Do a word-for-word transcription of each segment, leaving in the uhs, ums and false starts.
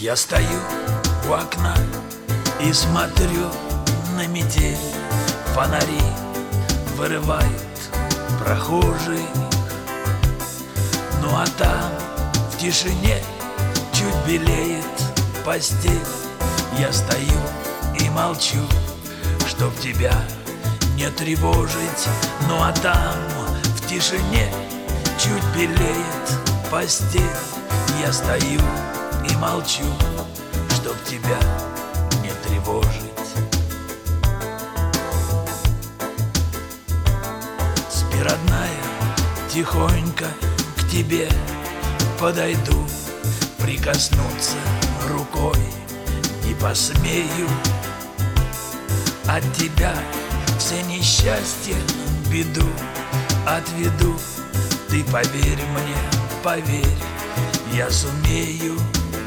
Я стою у окна и смотрю на метель. Фонари вырывают прохожих. Ну а там в тишине чуть белеет постель. Я стою и молчу, чтоб тебя не тревожить. Ну а там в тишине чуть белеет постель. Я стою и молчу, чтоб тебя не тревожить. Спи, родная, тихонько к тебе подойду, прикоснуться рукой не посмею. От тебя все несчастья, беду отведу. Ты поверь мне, поверь, я сумею.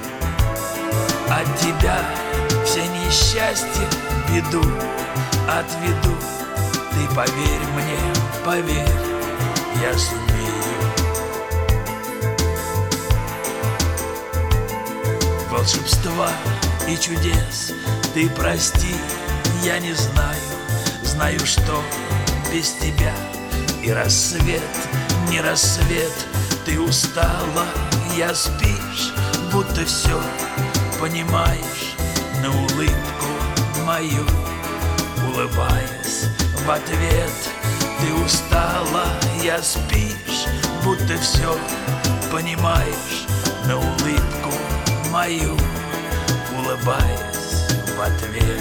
От тебя все несчастья, беду отведу. Ты поверь мне, поверь, я сумею. Волшебства и чудес ты прости, я не знаю. Знаю, что без тебя и рассвет не рассвет. Ты устала, я спишь, будто все понимаешь. На улыбку мою улыбаясь в ответ. Ты устала, я спишь, будто все понимаешь. На улыбку мою улыбаясь в ответ.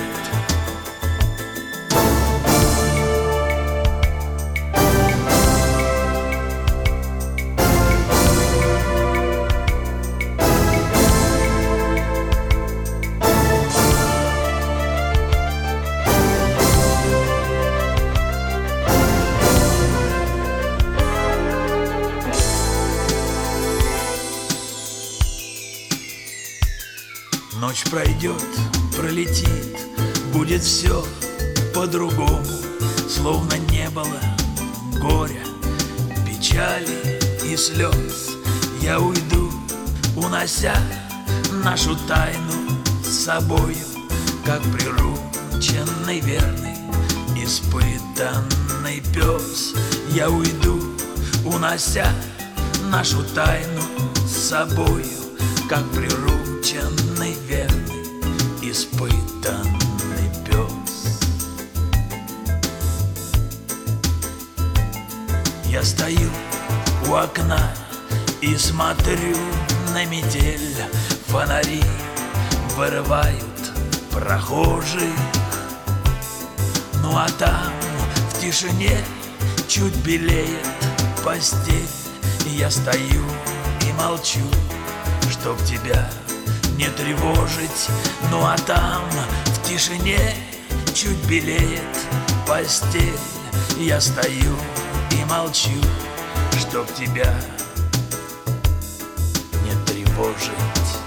Ночь пройдет, пролетит, будет все по-другому. Словно не было горя, печали и слез. Я уйду, унося нашу тайну с собою, как прирученный верный, испытанный пес. Я уйду, унося нашу тайну с собою, как прирученный верный, испытанный пес. Я стою у окна и смотрю на метель. Фонари вырывают прохожих. Ну а там в тишине чуть белеет постель. Я стою и молчу, чтоб тебя не тревожить. Ну а там в тишине чуть белеет постель. Я стою и молчу, чтоб тебя не тревожить.